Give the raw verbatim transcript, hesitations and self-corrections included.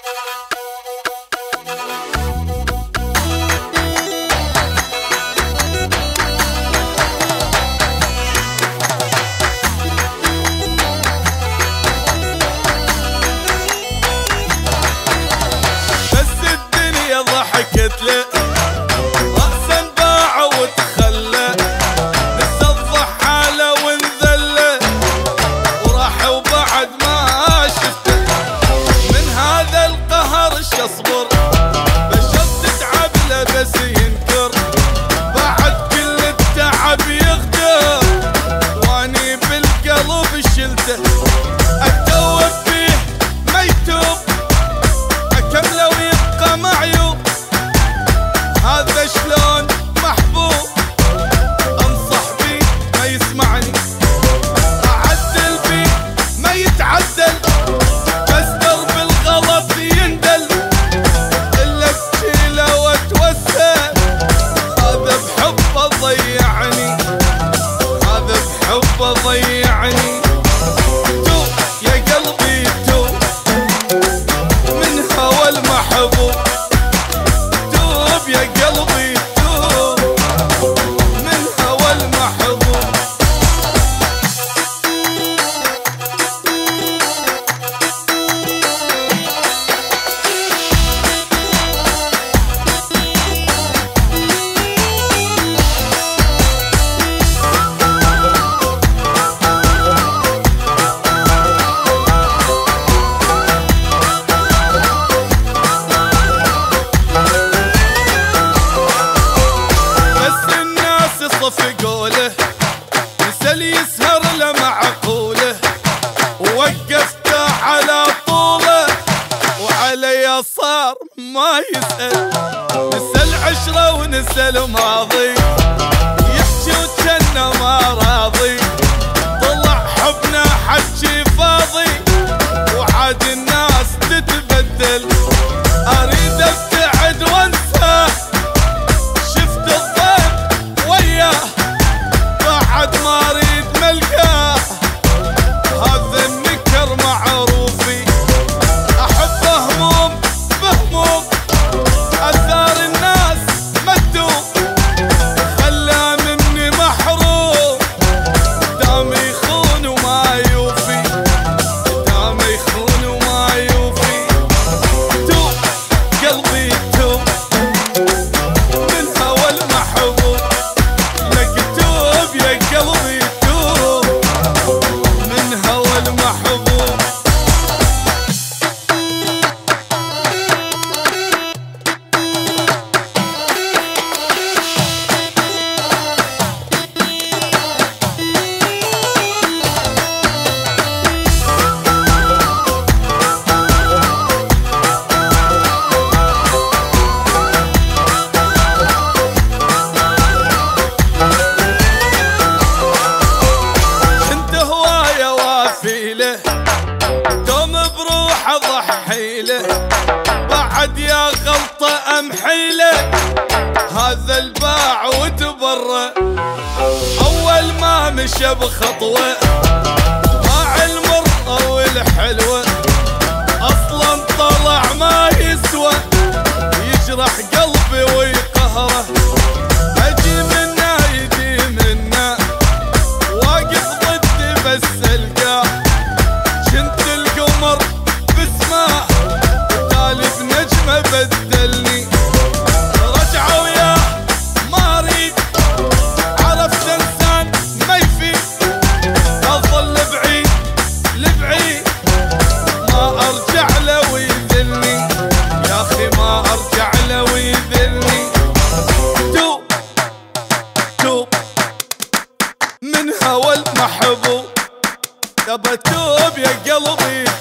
ضحكت له رأسا باع وتخلى، نسى الضحالة وانذله وراح وبعد ما شفته. من هذا القهر شصبر بشر تتعب له بس ينكر، بعد كل التعب يغدر واني بالقلب شلته. اتوب فيه ما يتوب اكمله ويبقى معيوب، هذا شلون محبوب انصح بيه ما يسمعني، اعدل بيه ما يتعدل، بس درب الغلط يندل الا بشيله واتوسل. هذا بحبه ضيعني، هذا بحبه ضيعني. توب يا قلبي توب من هوى المحبوب، توب يا قلبي توب من هوى المحبوب. صفقوا له مثل يسهر له معقوله، ووقفته على طوله وعلي صار ما يسأل. نسى العشرة ونسى الماضي يحكي وجنه ما راضي، طلع حبنا حكي فاضي وعاد الناس تتبدل. اريد ابتعد وانساه شفت الضيف وياه بعد ما اريد ملقاه، هذا النكر معروفي احب هموم بهموم، اثار الناس مكتوب خلى مني محروم. دام يخون وما يوفي، دام يخون وما يوفي. توب قلبي توب من هوى المحبوب، لك توب يا قلبي توب من هوى المحبوب. انت هواية وافي له دوم بروح اضحي له، بعد يا غلطة امحيله. هذا الباع وتبرى اول ما مشى بخطوة، باع المرة والحلوة اصلا طلع ما يسوى، يجرح قلبي ويقهره. اجي منه يجي منه واقف ضدي بس القاه، جنت القمر بسماه تالي بنجمه بدلني. رجعه وياه ما اريد عرفت انسان ما يفيد، اظل بعيد لبعيد ما ارجع له ويذلني، يا اخي ما ارجع له ويذلني. توب توب من هوى المحبوب، تبى توب يا قلبي